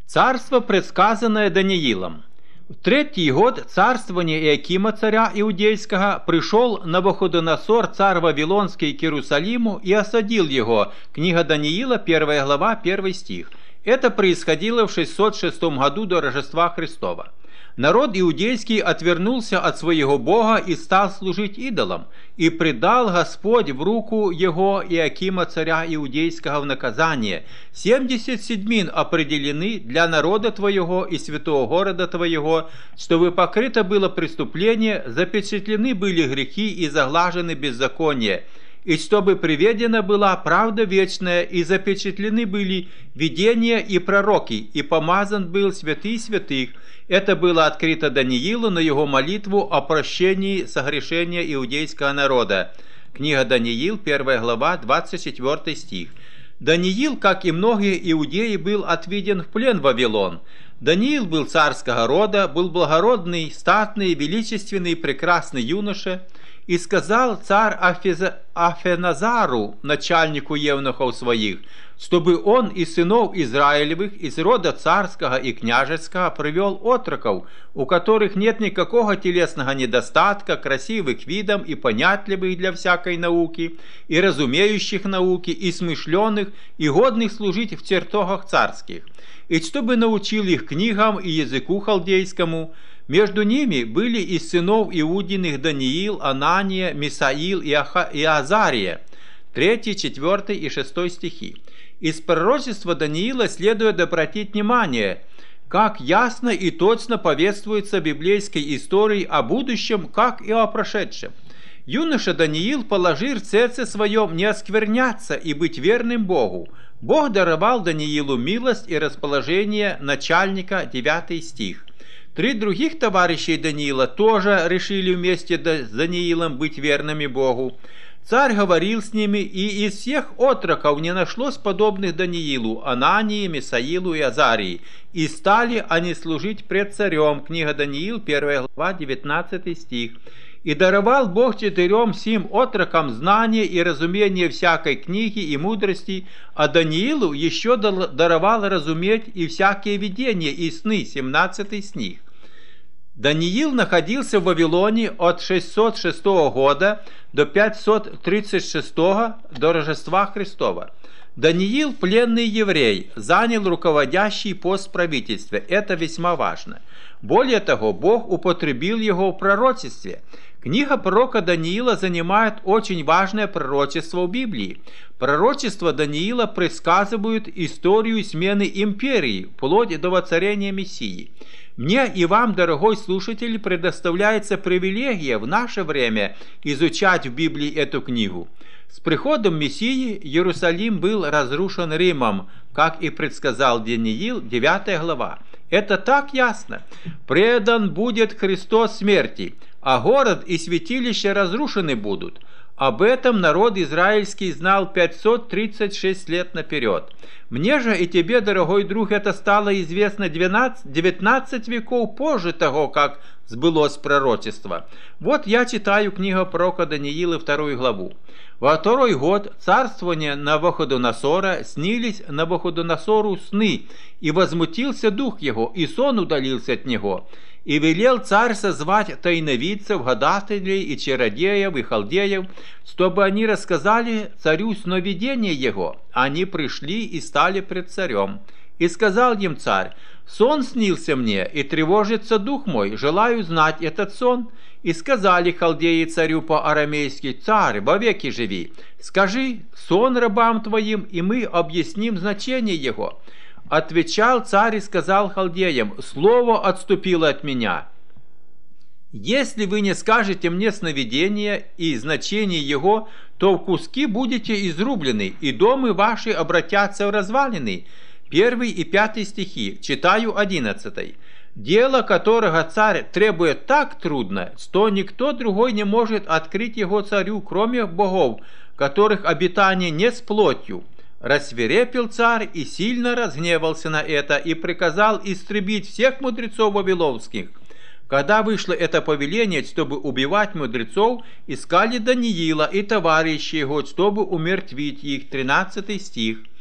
Царство, предсказанное Даниилом. В третий год царствования Иакима, царя Иудейского, пришел Навуходоносор, царь Вавилонский, к Иерусалиму и осадил его. Книга Даниила, 1 глава, 1 стих. Это происходило в 606 году до Рождества Христова. Народ иудейский отвернулся от своего Бога и стал служить идолам, и предал Господь в руку его Иакима, царя Иудейского, в наказание. 70 седьмин определены для народа твоего и святого города твоего, чтобы покрыто было преступление, запечатлены были грехи и заглажены беззакония, и чтобы приведена была правда вечная, и запечатлены были видения и пророки, и помазан был святый святых. Это было открыто Даниилу на его молитву о прощении согрешения иудейского народа. Книга Даниил, 1 глава, 24 стих. Даниил, как и многие иудеи, был отведен в плен в Вавилон. Даниил был царского рода, был благородный, статный, величественный, прекрасный юноша. И сказал царь Афеназару, начальнику евнухов своих, чтобы он из сынов Израилевых, из рода царского и княжеского, привел отроков, у которых нет никакого телесного недостатка, красивых видом и понятливых для всякой науки, и разумеющих науки, и смышленых, и годных служить в чертогах царских, и чтобы научил их книгам и языку халдейскому. Между ними были из сынов Иудиных Даниил, Анания, Мисаил и Азария. 3, 4 и 6 стихи. Из пророчества Даниила следует обратить внимание, как ясно и точно повествуется библейской историей о будущем, как и о прошедшем. Юноша Даниил положил в сердце своем не оскверняться и быть верным Богу. Бог даровал Даниилу милость и расположение начальника, 9 стих. 3 других товарищей Даниила тоже решили вместе с Даниилом быть верными Богу. Царь говорил с ними, и из всех отроков не нашлось подобных Даниилу, Анании, Мисаилу и Азарии, и стали они служить пред царем. Книга Даниил, 1 глава, 19 стих. И даровал Бог 4 сим отрокам знание и разумение всякой книги и мудрости, а Даниилу еще даровал разуметь и всякие видения и сны, 17 стих. Даниил находился в Вавилоне от 606 года до 536 до Рождества Христова. Даниил, пленный еврей, занял руководящий пост в правительстве. Это весьма важно. Более того, Бог употребил его в пророчестве. Книга пророка Даниила занимает очень важное пророчество в Библии. Пророчества Даниила предсказывают историю смены империи, вплоть до воцарения Мессии. Мне и вам, дорогой слушатель, предоставляется привилегия в наше время изучать в Библии эту книгу. С приходом Мессии Иерусалим был разрушен Римом, как и предсказал Даниил, 9 глава. Это так ясно. Предан будет Христос смерти, а город и святилище разрушены будут. Об этом народ израильский знал 536 лет наперед. Мне же и тебе, дорогой друг, это стало известно 19 веков позже того, как сбылось пророчество. Вот я читаю книгу пророка Даниила, 2 главу. Во 2 год царствования Навуходоносора снились Навуходоносору сны, и возмутился дух его, и сон удалился от него. И велел царь созвать тайновидцев, гадателей и чародеев и халдеев, чтобы они рассказали царю сновидение его. Они пришли и стали пред царем. И сказал им царь: «Сон снился мне, и тревожится дух мой, желаю знать этот сон». И сказали халдеи царю по-арамейски: «Царь, вовеки живи, скажи сон рабам твоим, и мы объясним значение его». Отвечал царь и сказал халдеям: «Слово отступило от меня. Если вы не скажете мне сновидение и значение его, то в куски будете изрублены, и домы ваши обратятся в развалины». 1 и 5 стихи, читаю 11. «Дело, которого царь требует так трудно, что никто другой не может открыть его царю, кроме богов, которых обитание не с плотью». Рассвирепел царь и сильно разгневался на это, и приказал истребить всех мудрецов вавилонских. Когда вышло это повеление, чтобы убивать мудрецов, искали Даниила и товарищей его, чтобы умертвить их. 13 стих.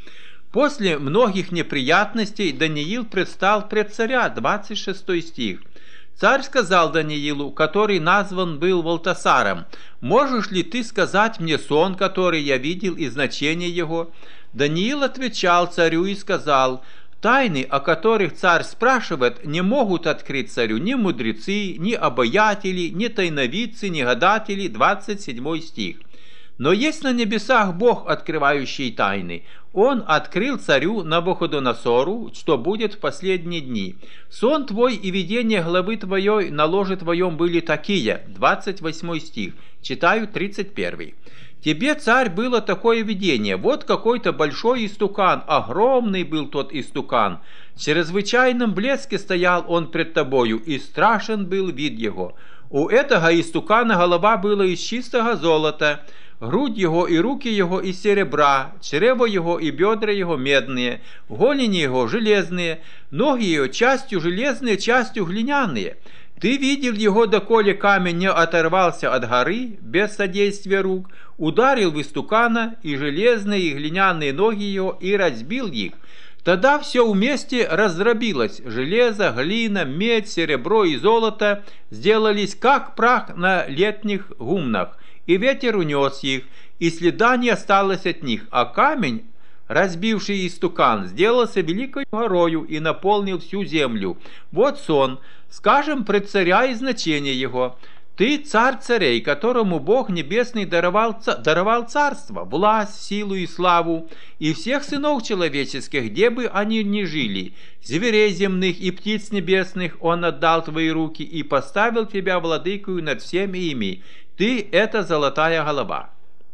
После многих неприятностей Даниил предстал пред царя, 26 стих. Царь сказал Даниилу, который назван был Валтасаром: «Можешь ли ты сказать мне сон, который я видел, и значение его?» Даниил отвечал царю и сказал: «Тайны, о которых царь спрашивает, не могут открыть царю ни мудрецы, ни обаятели, ни тайновидцы, ни гадатели». 27 стих. Но есть на небесах Бог, открывающий тайны. Он открыл царю Навуходоносору, что будет в последние дни. Сон твой и видение главы твоей на ложе твоем были такие. 28 стих. Читаю 31. Тебе, царь, было такое видение. Вот какой-то большой истукан, огромный был тот истукан. В чрезвычайном блеске стоял он пред тобою, и страшен был вид его. У этого истукана голова была из чистого золота, грудь его и руки его из серебра, чрево его и бедра его медные, голени его железные, ноги его частью железные, частью глиняные. Ты видел его, доколе камень не оторвался от горы, без содействия рук, ударил в истукана, и железные, и глиняные ноги его, и разбил их. Тогда все вместе раздробилось: железо, глина, медь, серебро и золото сделались как прах на летних гумнах, и ветер унес их, и следа не осталось от них, а камень, разбивший истукан, сделался великой горою и наполнил всю землю. Вот сон, скажем пред царя и значение его. Ты царь царей, которому Бог Небесный даровал царство, власть, силу и славу, и всех сынов человеческих, где бы они ни жили, зверей земных и птиц небесных Он отдал в твои руки и поставил тебя владыкою над всеми ими. Ты – это золотая голова.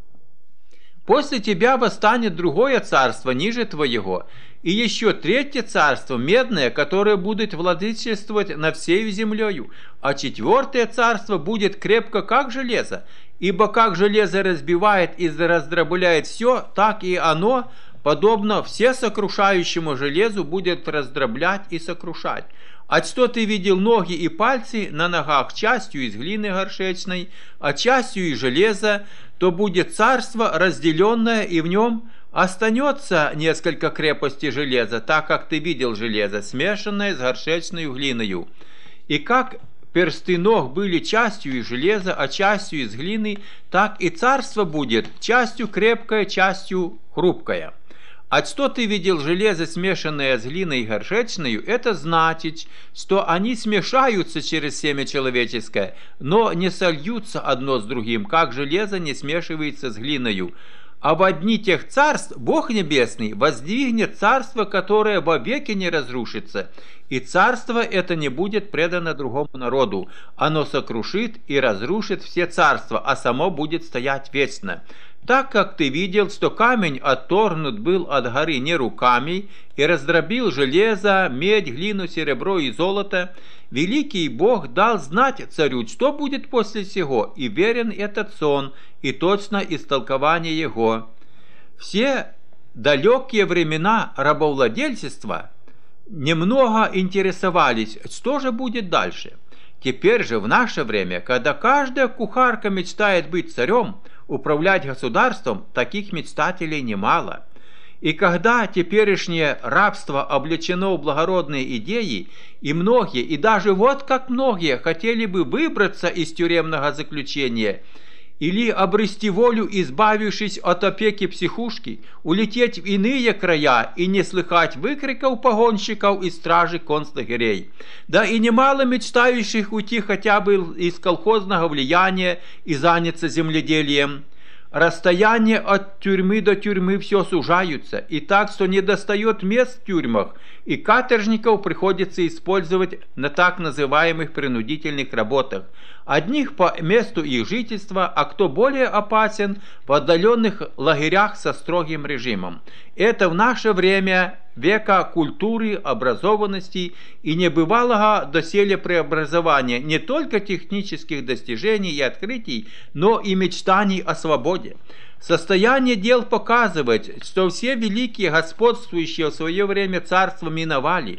После тебя восстанет другое царство ниже твоего, и еще третье царство, медное, которое будет владычествовать над всею землею, а четвертое царство будет крепко, как железо, ибо как железо разбивает и раздробляет все, так и оно, подобно всесокрушающему железу, будет раздроблять и сокрушать. А что ты видел ноги и пальцы на ногах частью из глины горшечной, а частью из железа, то будет царство разделенное, и в нем останется несколько крепостей железа, так как ты видел железо, смешанное с горшечной глиною. И как персты ног были частью из железа, а частью из глины, так и царство будет частью крепкое, частью хрупкое. А что ты видел железо, смешанное с глиной горшечною, это значит, что они смешаются через семя человеческое, но не сольются одно с другим, как железо не смешивается с глиною. А в одни тех царств Бог Небесный воздвигнет царство, которое вовеки не разрушится, и царство это не будет предано другому народу. Оно сокрушит и разрушит все царства, а само будет стоять вечно. Так как ты видел, что камень отторгнут был от горы не руками, и раздробил железо, медь, глину, серебро и золото, великий Бог дал знать царю, что будет после сего, и верен этот сон, и точно истолкование его. Все далекие времена рабовладельчества немного интересовались, что же будет дальше. Теперь же в наше время, когда каждая кухарка мечтает быть царем, управлять государством, таких мечтателей немало. И когда теперешнее рабство облечено в благородные идеи, и многие, и даже вот как многие, хотели бы выбраться из тюремного заключения или обрести волю, избавившись от опеки психушки, улететь в иные края и не слыхать выкриков погонщиков и стражи концлагерей. Да и немало мечтающих уйти хотя бы из колхозного влияния и заняться земледелием. Расстояние от тюрьмы до тюрьмы все сужаются, и так, что не достает мест в тюрьмах, и каторжников приходится использовать на так называемых принудительных работах. Одних по месту их жительства, а кто более опасен, в отдаленных лагерях со строгим режимом. Это в наше время века культуры, образованности и небывалого доселе преобразования не только технических достижений и открытий, но и мечтаний о свободе. Состояние дел показывает, что все великие господствующие в свое время царства миновали.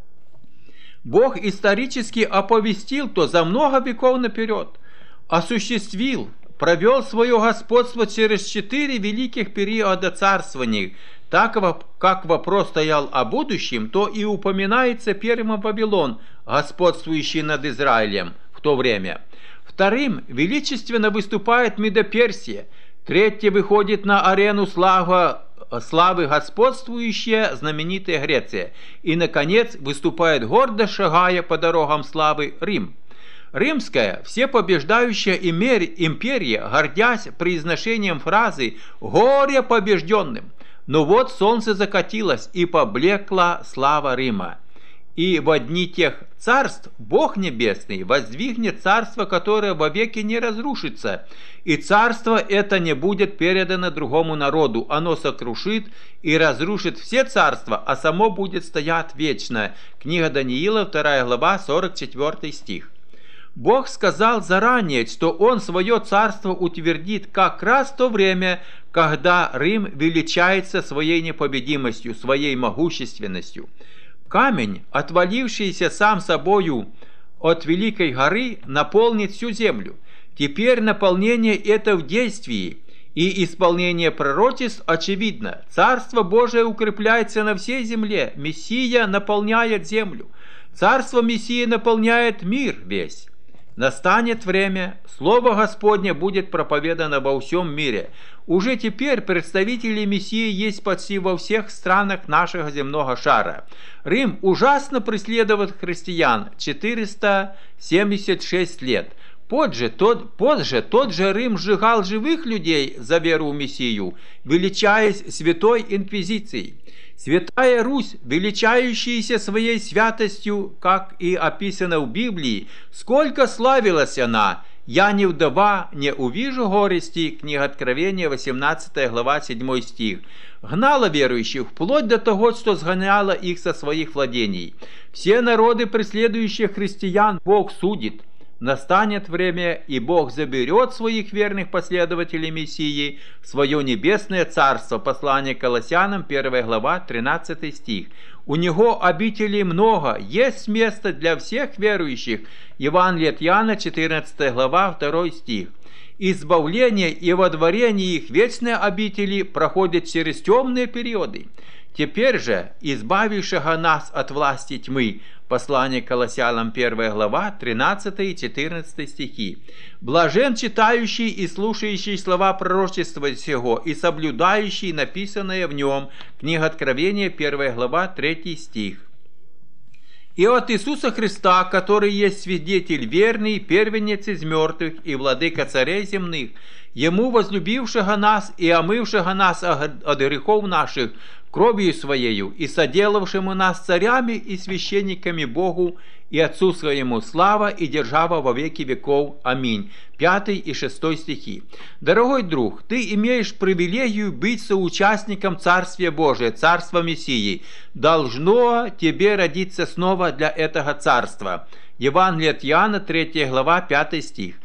Бог исторически оповестил то за много веков наперед, осуществил провел свое господство через 4 великих периода царствований. Так как вопрос стоял о будущем, то и упоминается первым Вавилон, господствующий над Израилем в то время. Вторым величественно выступает Медоперсия. Третье выходит на арену славы господствующая знаменитая Греция. И, наконец, выступает гордо шагая по дорогам славы Рим. Римская всепобеждающая империя, гордясь произношением фразы «Горе побежденным!», но вот солнце закатилось, и поблекла слава Рима. И в одни тех царств Бог Небесный воздвигнет царство, которое вовеки не разрушится, и царство это не будет передано другому народу, оно сокрушит и разрушит все царства, а само будет стоять вечно. Книга Даниила, 2 глава, 44 стих. Бог сказал заранее, что Он свое царство утвердит как раз в то время, когда Рим величается своей непобедимостью, своей могущественностью. Камень, отвалившийся сам собою от великой горы, наполнит всю землю. Теперь наполнение это в действии, и исполнение пророчеств очевидно. Царство Божие укрепляется на всей земле, Мессия наполняет землю. Царство Мессии наполняет мир весь. Настанет время, Слово Господне будет проповедано во всем мире. Уже теперь представители Мессии есть почти во всех странах нашего земного шара. Рим ужасно преследует христиан 476 лет. Позже тот же Рим сжигал живых людей за веру в Мессию, величаясь Святой Инквизицией. Святая Русь, величающаяся своей святостью, как и описано в Библии, сколько славилась она, «Я не вдова, не увижу горести», книга Откровения, 18 глава, 7 стих, гнала верующих вплоть до того, что сгоняла их со своих владений. Все народы, преследующие христиан, Бог судит. Настанет время, и Бог заберет своих верных последователей Мессии в свое небесное царство. Послание к Колоссянам, 1 глава, 13 стих. У Него обителей много, есть место для всех верующих. Евангелие от Иоанна, 14 глава, 2 стих. Избавление и водворение их вечной обители проходят через темные периоды. Теперь же, избавившего нас от власти тьмы, послание к Колоссянам, 1 глава, 13 и 14 стихи. Блажен читающий и слушающий слова пророчества сего и соблюдающий написанное в нем. Книга Откровения, 1 глава, 3 стих. И от Иисуса Христа, который есть свидетель верный, первенец из мертвых и владыка царей земных, Ему, возлюбившего нас и омывшего нас от грехов наших кровью Своею и соделавшему нас царями и священниками Богу и Отцу Своему, слава и держава во веки веков. Аминь. 5 и 6 стихи. Дорогой друг, ты имеешь привилегию быть соучастником Царствия Божия, Царства Мессии. Должно тебе родиться снова для этого Царства. Евангелие от Иоанна, 3 глава, 5 стих.